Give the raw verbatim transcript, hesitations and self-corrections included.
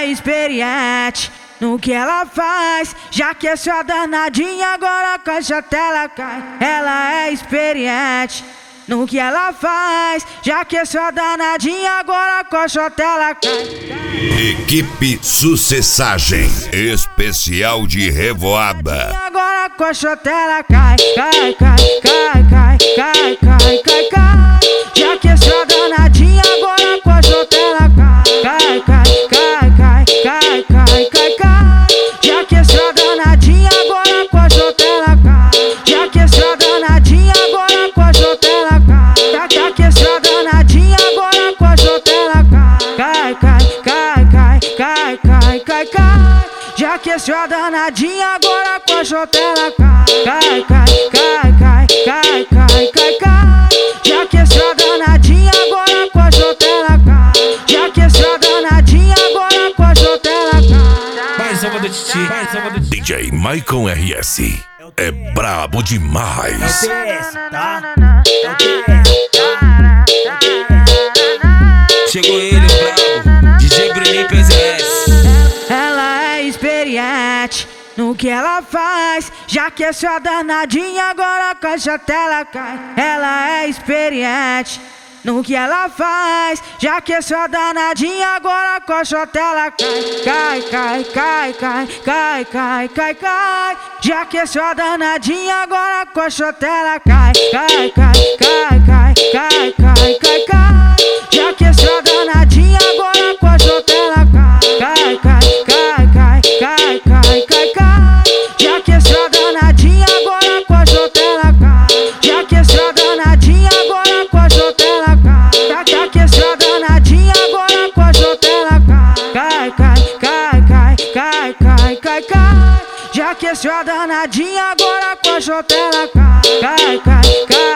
é experiente no que ela faz, já que é só danadinha, agora com a chotela cai. Ela é experiente no que ela faz, já que é só danadinha, agora com a chotela cai. Equipe Sucessagem, especial de revoada. Agora com a chotela cai, cai, cai, cai, cai, cai, cai, cai, cai. Já que é só danadinha, agora com a chotela cai, cai, cai, cai, cai, cai, cai, cai. Já que é só danadinha, agora com a chotela cai. Já que é só danadinha, agora com a chotela cai. Já que é só danadinha, agora com a chotela cai, cai, cai, cai, cai, cai, cai, cai. Já que é só danadinha, agora com a chotela cai, cai, cai, cai, cai, cai, cai, cai. Já que é só danadinha, agora com a chotela cai. Já que é só danadinha, agora com a chotela cai. Mais uma do Titi, mais uma do Titi. D J Maicon R S é brabo demais. É o P S, tá? É o P S. Chegou ele, o brabo, D J Bruninho P S. Ela é experiente no que ela faz, já que é só danadinha, agora com a chotela cai. Ela é experiente no que ela faz, já que é só danadinha, agora com a chotela cai, cai, cai, cai, cai, cai, cai, cai. Já que é só danadinha, agora com a chotela cai, cai, cai, cai, cai, cai, cai, cai. Já que é só danadinha, agora com a chotela cai, cai, cai, cai, cai, cai, cai. Já que é só danadinha, agora com a chotela cai. Já que é só danadinha, agora com a chotela cai. Já que é só danadinha, agora com a chotela cai, cai, cai, cai, cai, cai, cai, cai. Já que é só danadinha, agora com a chotela cai, cai, cai, cai.